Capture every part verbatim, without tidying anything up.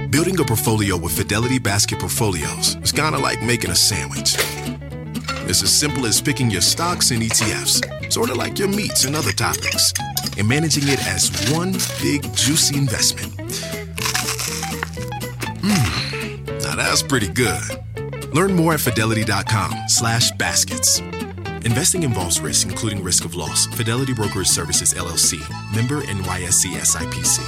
Building a portfolio with Fidelity Basket Portfolios is kind of like making a sandwich. It's as simple as picking your stocks and E T Fs, sort of like your meats and other toppings, and managing it as one big, juicy investment. Mmm, now that's pretty good. Learn more at fidelity.com slash baskets. Investing involves risk, including risk of loss. Fidelity Brokerage Services, L L C. Member N Y S E S I P C.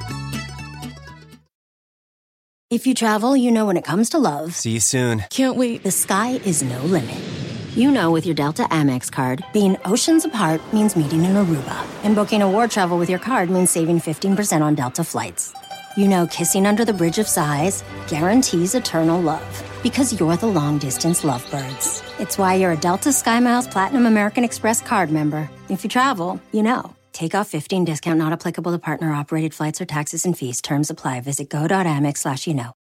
If you travel, you know when it comes to love. See you soon. Can't wait. The sky is no limit. You know with your Delta Amex card, being oceans apart means meeting in Aruba. And booking award travel with your card means saving fifteen percent on Delta flights. You know kissing under the bridge of sighs guarantees eternal love. Because you're the long-distance lovebirds. It's why you're a Delta SkyMiles Platinum American Express card member. If you travel, you know. Take off fifteen discount not applicable to partner-operated flights or taxes and fees. Terms apply. Visit go.amex slash you know.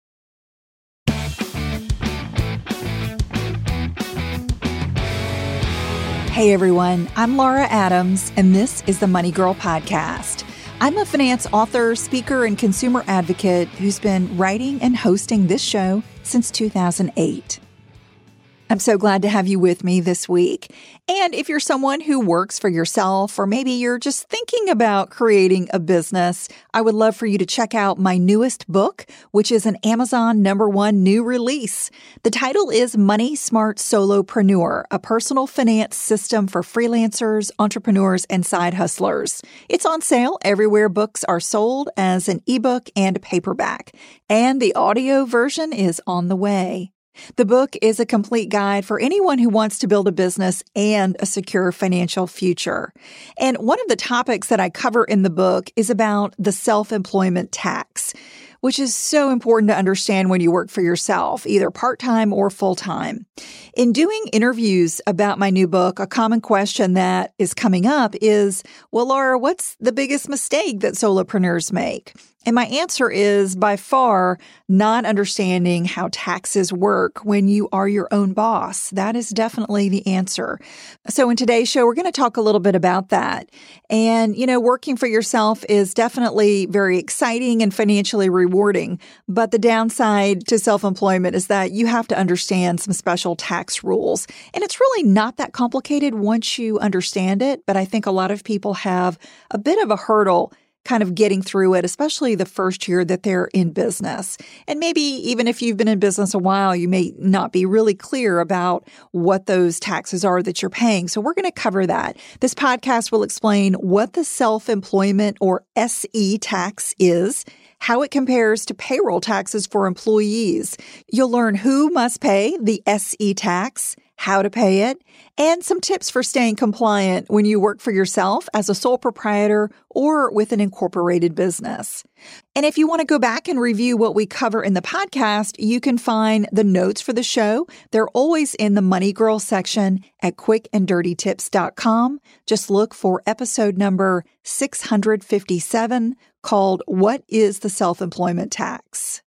Hey everyone, I'm Laura Adams, and this is the Money Girl Podcast. I'm a finance author, speaker, and consumer advocate who's been writing and hosting this show since two thousand eight. I'm so glad to have you with me this week. And if you're someone who works for yourself, or maybe you're just thinking about creating a business, I would love for you to check out my newest book, which is an Amazon number one new release. The title is Money Smart Solopreneur, a personal finance system for freelancers, entrepreneurs, and side hustlers. It's on sale everywhere books are sold as an ebook and paperback. And the audio version is on the way. The book is a complete guide for anyone who wants to build a business and a secure financial future. And one of the topics that I cover in the book is about the self-employment tax, which is so important to understand when you work for yourself, either part-time or full-time. In doing interviews about my new book, a common question that is coming up is, well, Laura, what's the biggest mistake that solopreneurs make? And my answer is, by far, not understanding how taxes work when you are your own boss. That is definitely the answer. So in today's show, we're going to talk a little bit about that. And, you know, working for yourself is definitely very exciting and financially rewarding. But the downside to self-employment is that you have to understand some special tax rules. And it's really not that complicated once you understand it. But I think a lot of people have a bit of a hurdle kind of getting through it, especially the first year that they're in business. And maybe even if you've been in business a while, you may not be really clear about what those taxes are that you're paying. So we're going to cover that. This podcast will explain what the self-employment or S E tax is, how it compares to payroll taxes for employees. You'll learn who must pay the S E tax, how to pay it, and some tips for staying compliant when you work for yourself as a sole proprietor or with an incorporated business. And if you want to go back and review what we cover in the podcast, you can find the notes for the show. They're always in the Money Girl section at quick and dirty tips dot com. Just look for episode number six hundred fifty-seven called What is the Self-Employment Tax?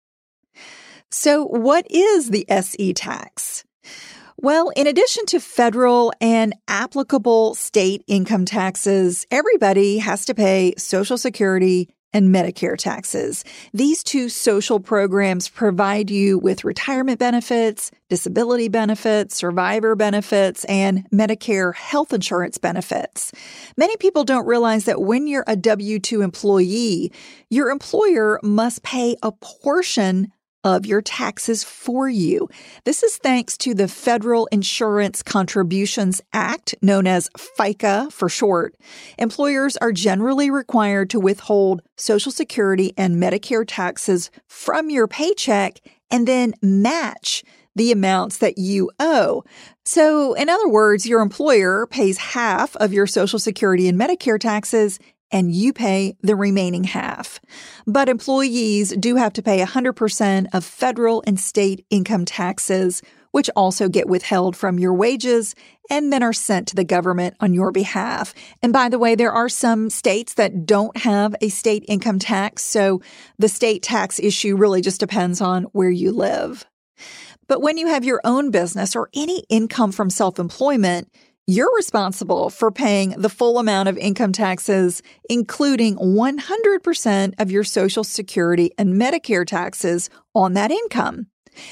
So what is the S E tax? Well, in addition to federal and applicable state income taxes, everybody has to pay Social Security and Medicare taxes. These two social programs provide you with retirement benefits, disability benefits, survivor benefits, and Medicare health insurance benefits. Many people don't realize that when you're a W two employee, your employer must pay a portion of your taxes for you. This is thanks to the Federal Insurance Contributions Act, known as FICA for short. Employers are generally required to withhold Social Security and Medicare taxes from your paycheck and then match the amounts that you owe. So, in other words, your employer pays half of your Social Security and Medicare taxes, and you pay the remaining half. But employees do have to pay one hundred percent of federal and state income taxes, which also get withheld from your wages and then are sent to the government on your behalf. And by the way, there are some states that don't have a state income tax, so the state tax issue really just depends on where you live. But when you have your own business or any income from self-employment, You're responsible for paying the full amount of income taxes, including one hundred percent of your Social Security and Medicare taxes on that income.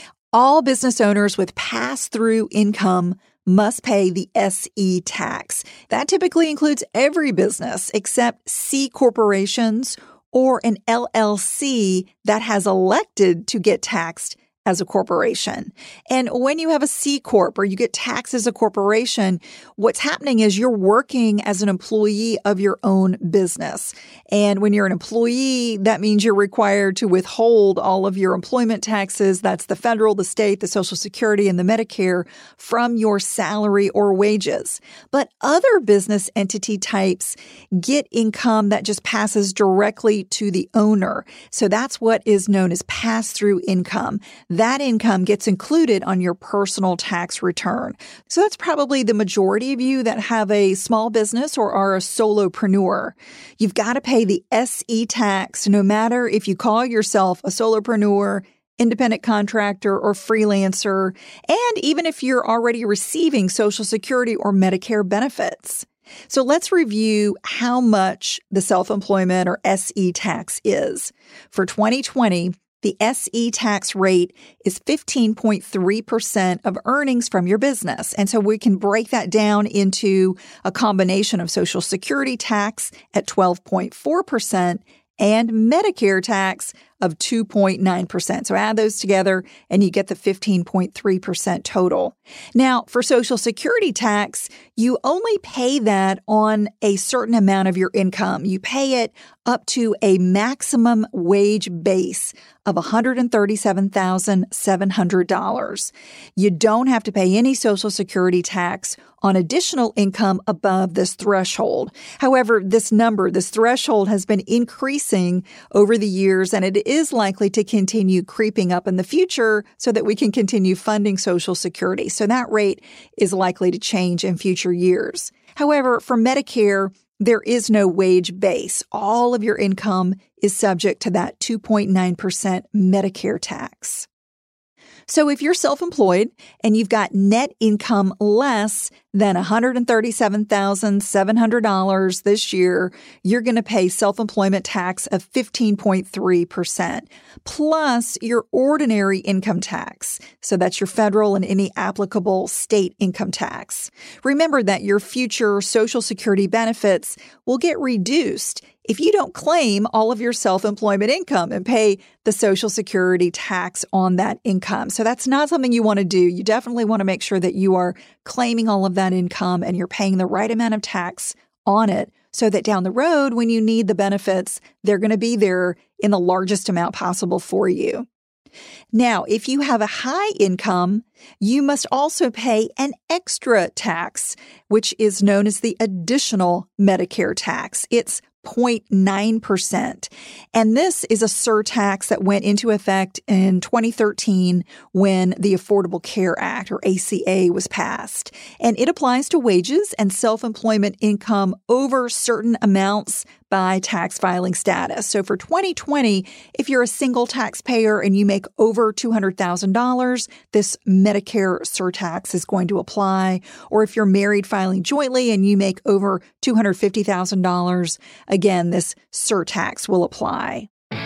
All business owners with pass-through income must pay the S E tax. That typically includes every business except C corporations or an L L C that has elected to get taxed as a corporation. And when you have a C Corp or you get taxed as a corporation, what's happening is you're working as an employee of your own business. And when you're an employee, that means you're required to withhold all of your employment taxes. That's the federal, the state, the Social Security, and the Medicare from your salary or wages. But other business entity types get income that just passes directly to the owner. So that's what is known as pass-through income. That income gets included on your personal tax return. So that's probably the majority of you that have a small business or are a solopreneur. You've got to pay the S E tax no matter if you call yourself a solopreneur, independent contractor, or freelancer, and even if you're already receiving Social Security or Medicare benefits. So let's review how much the self-employment or S E tax is. For twenty twenty, the S E tax rate is fifteen point three percent of earnings from your business. And so we can break that down into a combination of Social Security tax at twelve point four percent and Medicare tax of two point nine percent. So add those together and you get the fifteen point three percent total. Now, for Social Security tax, you only pay that on a certain amount of your income. You pay it up to a maximum wage base of one hundred thirty-seven thousand seven hundred dollars. You don't have to pay any Social Security tax on additional income above this threshold. However, this number, this threshold has been increasing over the years, and it is likely to continue creeping up in the future so that we can continue funding Social Security. So that rate is likely to change in future years. However, for Medicare, there is no wage base. All of your income is subject to that two point nine percent Medicare tax. So if you're self-employed and you've got net income less than one hundred thirty-seven thousand seven hundred dollars this year, you're going to pay self-employment tax of fifteen point three percent, plus your ordinary income tax. So that's your federal and any applicable state income tax. Remember that your future Social Security benefits will get reduced if you don't claim all of your self-employment income and pay the Social Security tax on that income. So that's not something you want to do. You definitely want to make sure that you are claiming all of that income and you're paying the right amount of tax on it so that down the road, when you need the benefits, they're going to be there in the largest amount possible for you. Now, if you have a high income, you must also pay an extra tax, which is known as the additional Medicare tax. It's zero point nine percent. And this is a surtax that went into effect in twenty thirteen when the Affordable Care Act, or A C A, was passed. And it applies to wages and self-employment income over certain amounts by tax filing status. So for twenty twenty, if you're a single taxpayer and you make over two hundred thousand dollars, this Medicare surtax is going to apply. Or if you're married filing jointly and you make over two hundred fifty thousand dollars, again, this surtax will apply.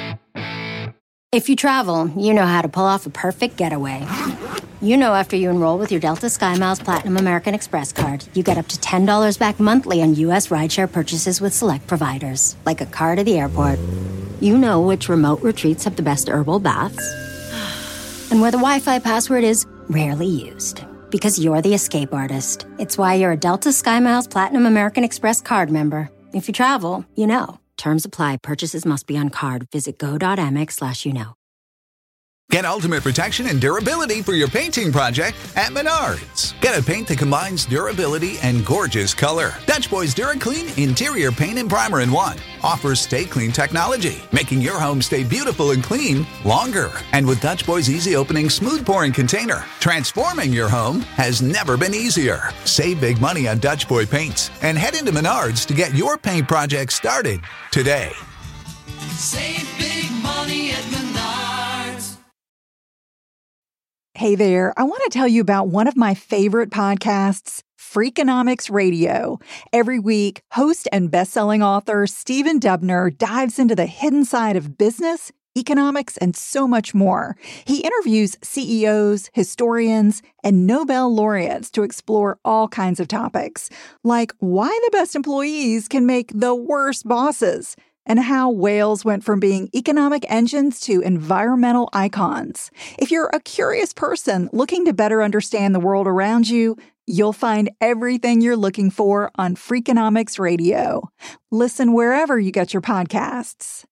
If you travel, you know how to pull off a perfect getaway. You know after you enroll with your Delta SkyMiles Platinum American Express card, you get up to ten dollars back monthly on U S rideshare purchases with select providers, like a car to the airport. You know which remote retreats have the best herbal baths, and where the Wi-Fi password is rarely used. Because you're the escape artist. It's why you're a Delta SkyMiles Platinum American Express card member. If you travel, you know. Terms apply. Purchases must be on card. Visit go.amex slash you know. Get ultimate protection and durability for your painting project at Menards. Get a paint that combines durability and gorgeous color. Dutch Boys DuraClean Interior Paint and Primer in one offers Stay Clean technology, making your home stay beautiful and clean longer. And with Dutch Boys Easy Opening Smooth Pouring Container, transforming your home has never been easier. Save big money on Dutch Boy paints and head into Menards to get your paint project started today. Save big money at Menards. Hey there, I want to tell you about one of my favorite podcasts, Freakonomics Radio. Every week, host and best-selling author Stephen Dubner dives into the hidden side of business, economics, and so much more. He interviews C E Os, historians, and Nobel laureates to explore all kinds of topics, like why the best employees can make the worst bosses, and how whales went from being economic engines to environmental icons. If you're a curious person looking to better understand the world around you, you'll find everything you're looking for on Freakonomics Radio. Listen wherever you get your podcasts.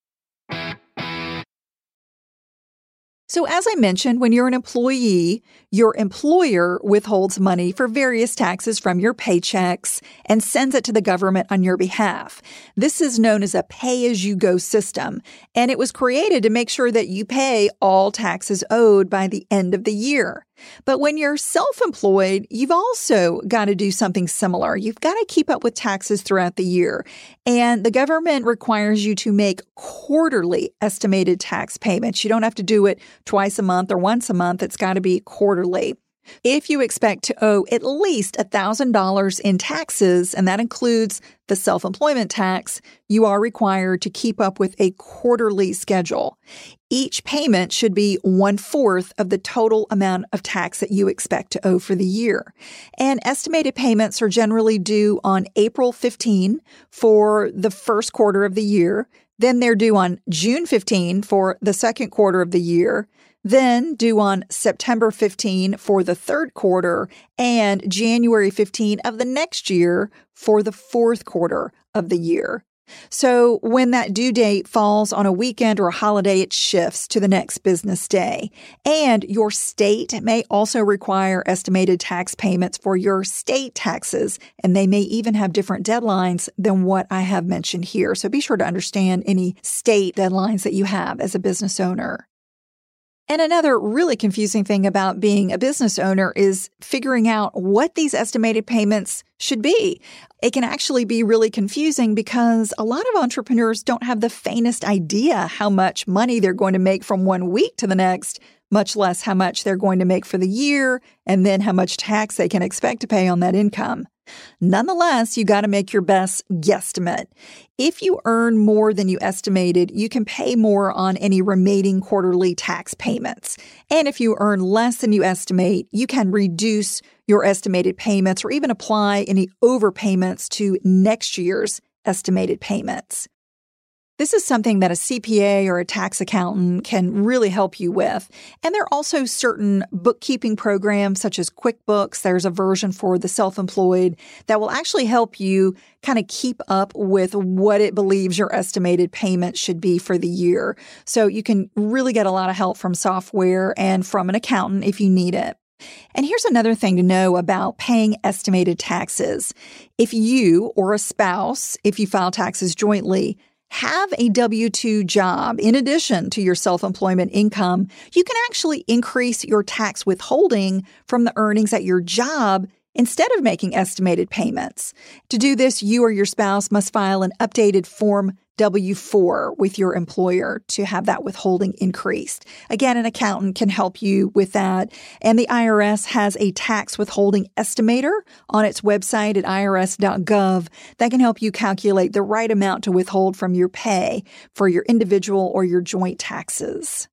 So as I mentioned, when you're an employee, your employer withholds money for various taxes from your paychecks and sends it to the government on your behalf. This is known as a pay-as-you-go system, and it was created to make sure that you pay all taxes owed by the end of the year. But when you're self-employed, you've also got to do something similar. You've got to keep up with taxes throughout the year. And the government requires you to make quarterly estimated tax payments. You don't have to do it twice a month or once a month. It's got to be quarterly. If you expect to owe at least one thousand dollars in taxes, and that includes the self-employment tax, you are required to keep up with a quarterly schedule. Each payment should be one-fourth of the total amount of tax that you expect to owe for the year. And estimated payments are generally due on April fifteenth for the first quarter of the year. Then they're due on June fifteenth for the second quarter of the year. Then due on September fifteenth for the third quarter, and January fifteenth of the next year for the fourth quarter of the year. So when that due date falls on a weekend or a holiday, it shifts to the next business day. And your state may also require estimated tax payments for your state taxes, and they may even have different deadlines than what I have mentioned here. So be sure to understand any state deadlines that you have as a business owner. And another really confusing thing about being a business owner is figuring out what these estimated payments should be. It can actually be really confusing because a lot of entrepreneurs don't have the faintest idea how much money they're going to make from one week to the next, much less how much they're going to make for the year, and then how much tax they can expect to pay on that income. Nonetheless, you got to make your best guesstimate. If you earn more than you estimated, you can pay more on any remaining quarterly tax payments. And if you earn less than you estimate, you can reduce your estimated payments or even apply any overpayments to next year's estimated payments. This is something that a C P A or a tax accountant can really help you with. And there are also certain bookkeeping programs such as QuickBooks. There's a version for the self-employed that will actually help you kind of keep up with what it believes your estimated payment should be for the year. So you can really get a lot of help from software and from an accountant if you need it. And here's another thing to know about paying estimated taxes. If you or a spouse, if you file taxes jointly, have a W two job in addition to your self-employment income, you can actually increase your tax withholding from the earnings at your job instead of making estimated payments. To do this, you or your spouse must file an updated Form W four with your employer to have that withholding increased. Again, an accountant can help you with that. And the I R S has a tax withholding estimator on its website at I R S dot gov that can help you calculate the right amount to withhold from your pay for your individual or your joint taxes.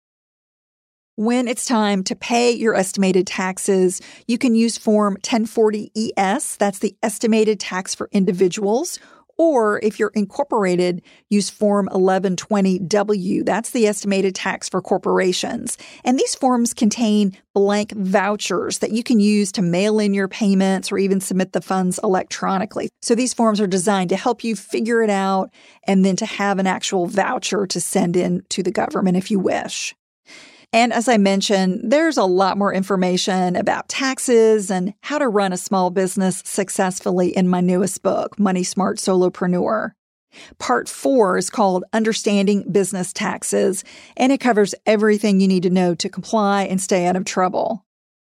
When it's time to pay your estimated taxes, you can use Form ten forty E S, that's the estimated tax for individuals. Or if you're incorporated, use Form eleven twenty W. That's the estimated tax for corporations. And these forms contain blank vouchers that you can use to mail in your payments or even submit the funds electronically. So these forms are designed to help you figure it out and then to have an actual voucher to send in to the government if you wish. And as I mentioned, there's a lot more information about taxes and how to run a small business successfully in my newest book, Money Smart Solopreneur. Part four is called Understanding Business Taxes, and it covers everything you need to know to comply and stay out of trouble.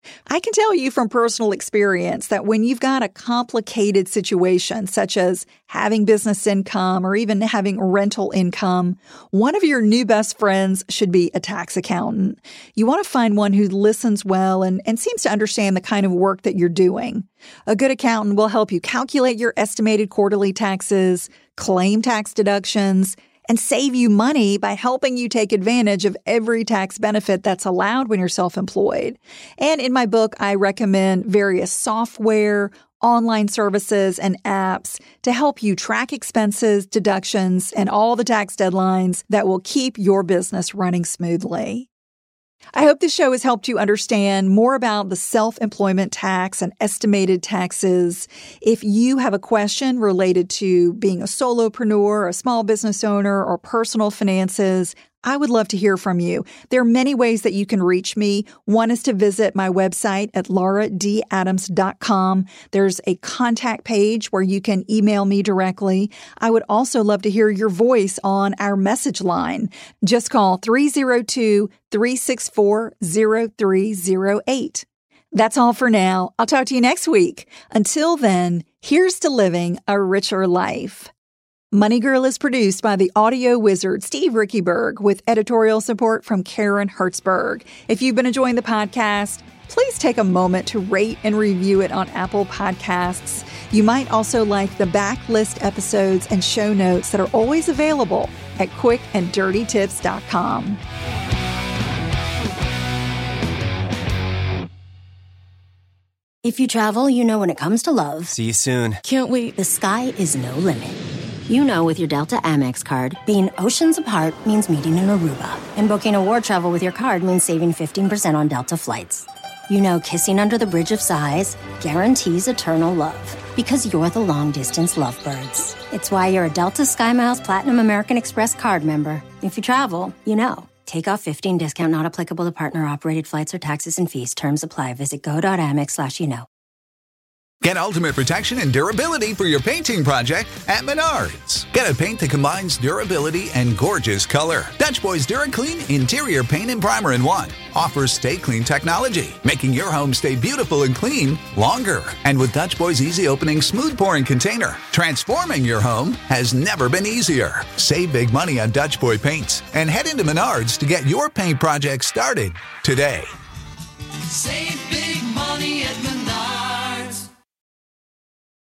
I can tell you from personal experience that when you've got a complicated situation, such as having business income or even having rental income, one of your new best friends should be a tax accountant. You want to find one who listens well and, and seems to understand the kind of work that you're doing. A good accountant will help you calculate your estimated quarterly taxes, claim tax deductions, and save you money by helping you take advantage of every tax benefit that's allowed when you're self-employed. And in my book, I recommend various software, online services, and apps to help you track expenses, deductions, and all the tax deadlines that will keep your business running smoothly. I hope this show has helped you understand more about the self-employment tax and estimated taxes. If you have a question related to being a solopreneur, a small business owner, or personal finances, I would love to hear from you. There are many ways that you can reach me. One is to visit my website at laura d adams dot com. There's a contact page where you can email me directly. I would also love to hear your voice on our message line. Just call three oh two, three six four, oh three oh eight. That's all for now. I'll talk to you next week. Until then, here's to living a richer life. Money Girl is produced by the audio wizard Steve Rickyberg with editorial support from Karen Hertzberg. If you've been enjoying the podcast, please take a moment to rate and review it on Apple Podcasts. You might also like the backlist episodes and show notes that are always available at quick and dirty tips dot com. If you travel, you know when it comes to love, See you soon. Can't wait. the sky is no limit. You know with your Delta Amex card, being oceans apart means meeting in Aruba. And booking a war travel with your card means saving fifteen percent on Delta flights. You know kissing under the Bridge of Sighs guarantees eternal love. Because you're the long-distance lovebirds. It's why you're a Delta SkyMiles Platinum American Express card member. If you travel, you know. Take off fifteen discount not applicable to partner-operated flights or taxes and fees. Terms apply. Visit go.amex slash you know. Get ultimate protection and durability for your painting project at Menards. Get a paint that combines durability and gorgeous color. Dutch Boys DuraClean Interior Paint and Primer in one offers Stay Clean technology, making your home stay beautiful and clean longer. And with Dutch Boys Easy Opening Smooth Pouring Container, transforming your home has never been easier. Save big money on Dutch Boy paints and head into Menards to get your paint project started today. Save